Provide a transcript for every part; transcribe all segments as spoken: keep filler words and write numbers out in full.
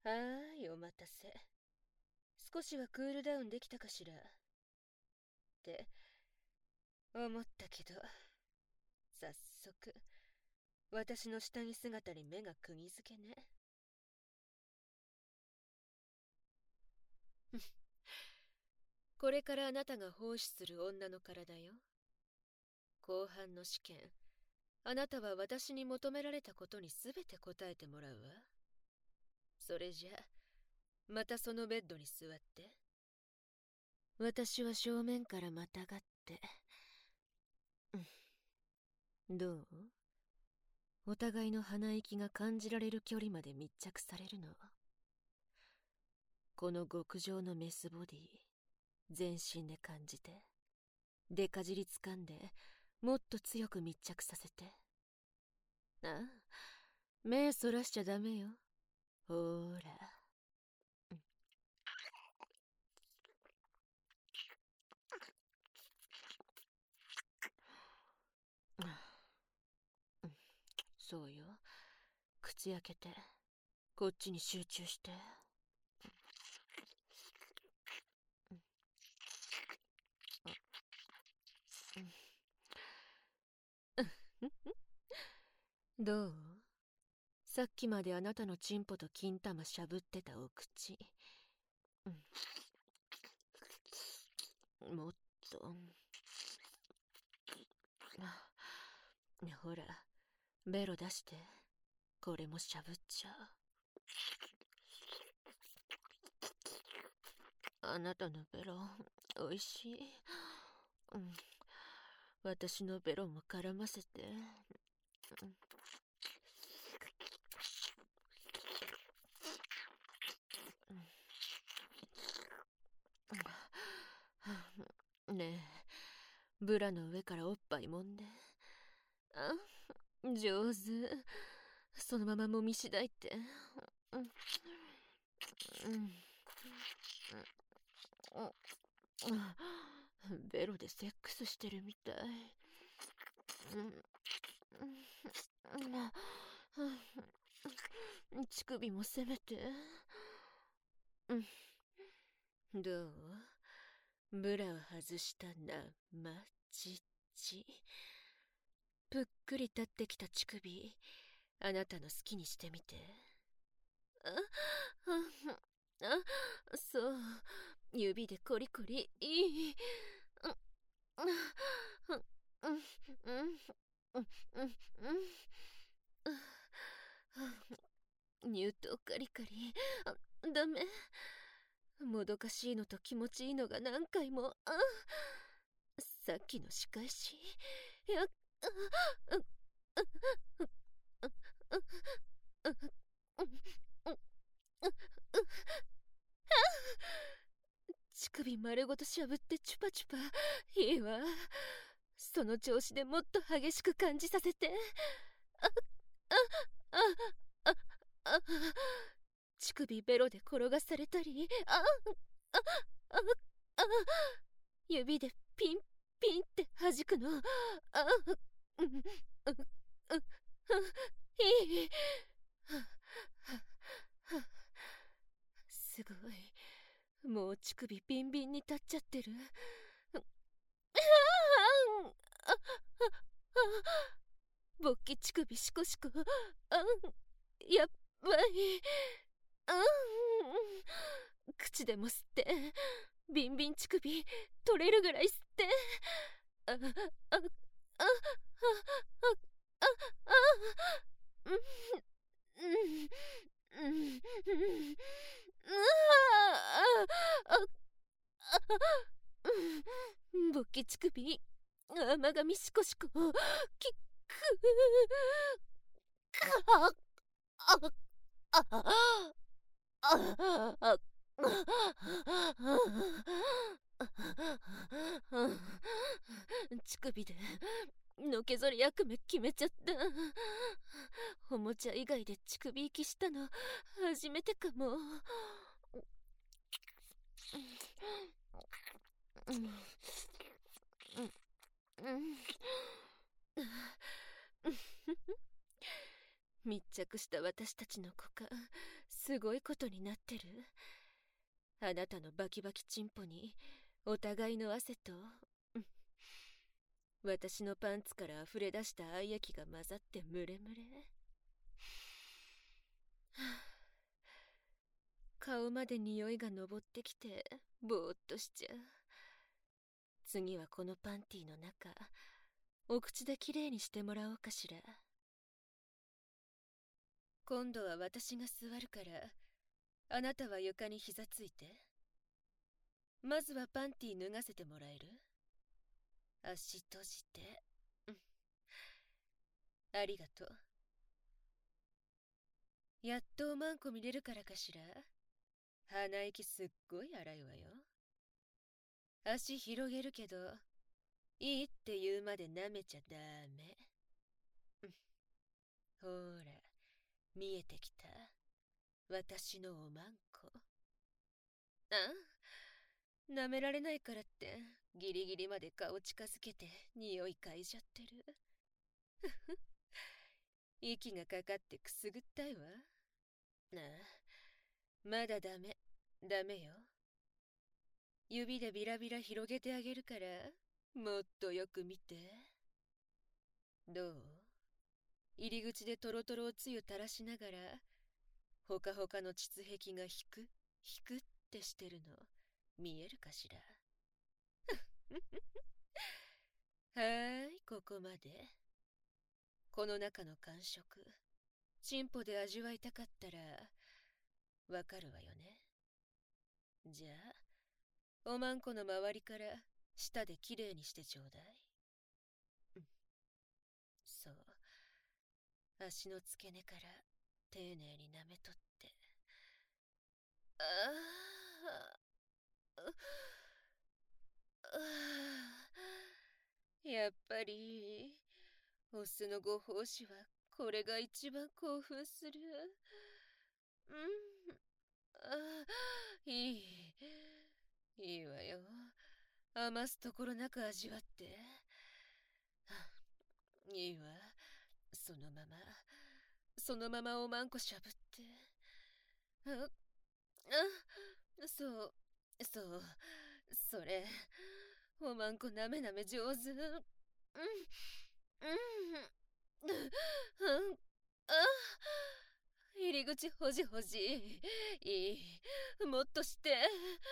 はーい、お待たせ。少しはクールダウンできたかしらって思ったけど、早速私の下着姿に目が釘付けね。これからあなたが奉仕する女の体よ。後半の試験、あなたは私に求められたことにすべて答えてもらうわ。それじゃ、またそのベッドに座って。私は正面からまたがって。どう？お互いの鼻息が感じられる距離まで密着されるの。この極上のメスボディ、全身で感じて。でかじりつかんで、もっと強く密着させて。ああ、目そらしちゃダメよ。ほーら。そうよ。口開けて、こっちに集中して。どう？さっきまであなたのチンポと金玉しゃぶってたお口。もっと。ほら、ベロ出して。これもしゃぶっちゃう。あなたのベロ、おいしい。うん、私のベロも絡ませて。ねえ、ブラの上からおっぱいもんで。あ、上手。そのままもみしだいて。うん、うん、ベロでセックスしてるみたい。乳首もせめて。どう？ブラを外したな、まちち。ぷっくり立ってきた乳首、あなたの好きにしてみて。あ、あ、あ、そう。指でコリコリ、いい。乳頭カリカリ。あ、ダメ。もどかしいのと気持ちいいのが何回も。あ、さっきの仕返し。いや、乳首丸ごとしゃぶってチュパチュパ。いいわ。その調子でもっと激しく感じさせて。あ、あ、あ、あ、あ、乳首ベロで転がされたり。あ、あ、あ、あ、指でピンピンって弾くの。あ、うん、うん、うん、いい。すごい。もう乳首ビンビンに立っちゃってる。勃起乳首シコシコ。あ、やっばい。あ、口でも吸ってビンビン乳首取れるぐらい吸って。あ、あ、あ、あ、あ、あ、あ、あ、うん、うん、うん、勃起乳首甘噛みシコシコきっくかああああ乳首でのけぞり役目決めちゃった。おもちゃ以外で乳首息したの初めてかも。密着した私たちの股間すごいことになってる。あなたのバキバキチンポにお互いの汗と私のパンツから溢れ出した愛液が混ざってムレムレ。顔まで匂いが上ってきてぼーっとしちゃう。次はこのパンティの中、お口できれいにしてもらおうかしら。今度は私が座るから、あなたは床に膝ついて。まずはパンティ脱がせてもらえる？足閉じて。ありがとう。やっとおまんこ見れるからかしら。鼻息すっごい荒いわよ。足広げるけど、いいって言うまで舐めちゃダメ。ほら、見えてきた。私のおまんこ。あ、舐められないからってギリギリまで顔近づけて匂い嗅いじゃってる。息がかかってくすぐったいわ。なあ、まだダメ、ダメよ。指でビラビラ広げてあげるから、もっとよく見て。どう？入り口でトロトロおつゆ垂らしながら、ほかほかの膣壁が引く、引くってしてるの、見えるかしら。はーい、ここまで。この中の感触、チンポで味わいたかったら、わかるわよね。じゃあ、おまんこの周りから舌できれいにしてちょうだい。そう。足の付け根から丁寧に舐めとって。ああ、やっぱりオスのご奉仕はこれが一番興奮する。うん、あ、いいいいわよ。余すところなく味わって。いいわ。そのままそのままおまんこしゃぶって。ああ、そうそうそれ、おまんこなめなめ上手。うんうんうんあ、入り口ほじほじ。いい、もっとして。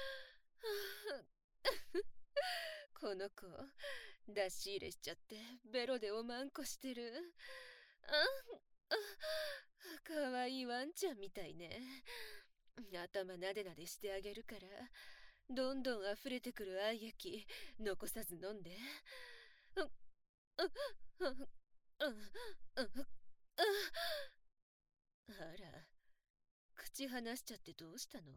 この子出し入れしちゃってベロでおまんこしてる。ああ、かわいいワンちゃんみたいね。頭なでなでしてあげるから、どんどん溢れてくる愛液残さず飲んで。あら、口離しちゃってどうしたの？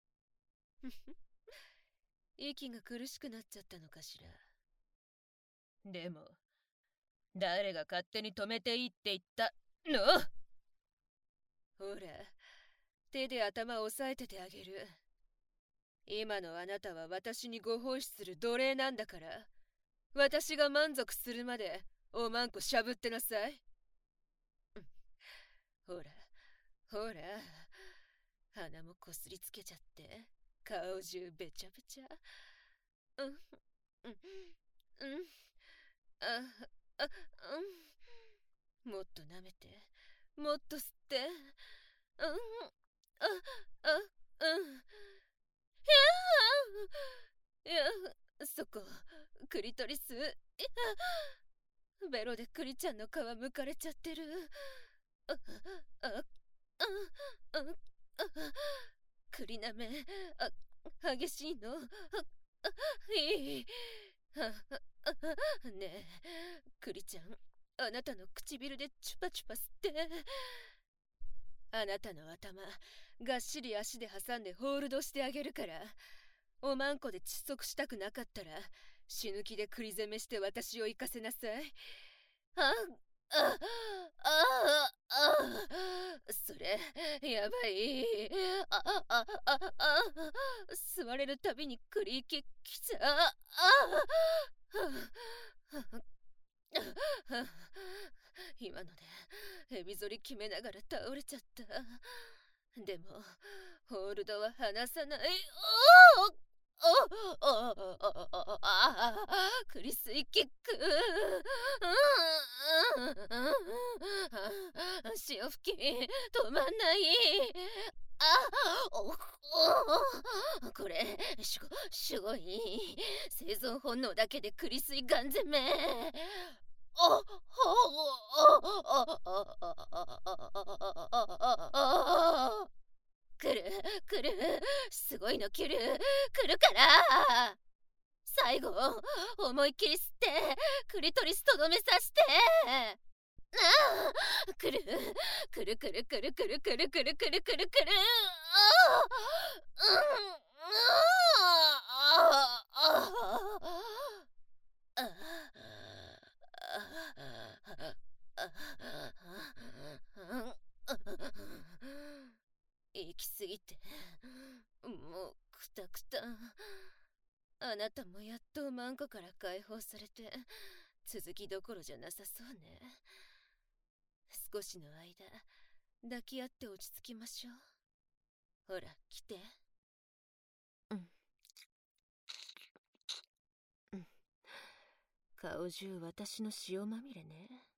息が苦しくなっちゃったのかしら。でも、誰が勝手に止めていいって言ったの？ほら、手で頭を押さえててあげる。今のあなたは私にご奉仕する奴隷なんだから、私が満足するまでおまんこしゃぶってなさい。ほら、ほら、鼻もこすりつけちゃって、顔中べちゃべちゃ。うん、うん、うん、あ、あ、うん。もっと舐めて、もっと吸って。うん、あ、あ、うん。いや、そこ、クリトリス。いや、ベロでクリちゃんの皮むかれちゃってる。あ、あ、あ、あ、あ、クリなめ、あ、激しいの。あ、いい。ねえ、クリちゃん、あなたの唇でチュパチュパ吸って。あなたの頭、がっしり足で挟んでホールドしてあげるから、おまんこで窒息したくなかったら、死ぬ気で栗攻めして私を行かせなさい。あ、あ、あ、あ、それ、やばい。あ、あ、あ、あ、吸われるたびにクリキきちゃう。あ、今ので、エビ反り決めながら倒れちゃった。 でもホールドは離さない。おおおおおおあクリスイキック。潮吹き止まんない。あおおこれしごしごい生存本能だけでクリスイガン攻め。おおおお来る来るすごいの来る来るから。最後思いっきり吸ってクリトリスとどめさして。ああ来る来る来る来る来る来る来る来る来る来る。あ行き過ぎてもうくたくた。あなたもやっとマンコから解放されて続きどころじゃなさそうね。少しの間抱き合って落ち着きましょう。ほら来て。うんうん顔中私の塩まみれね。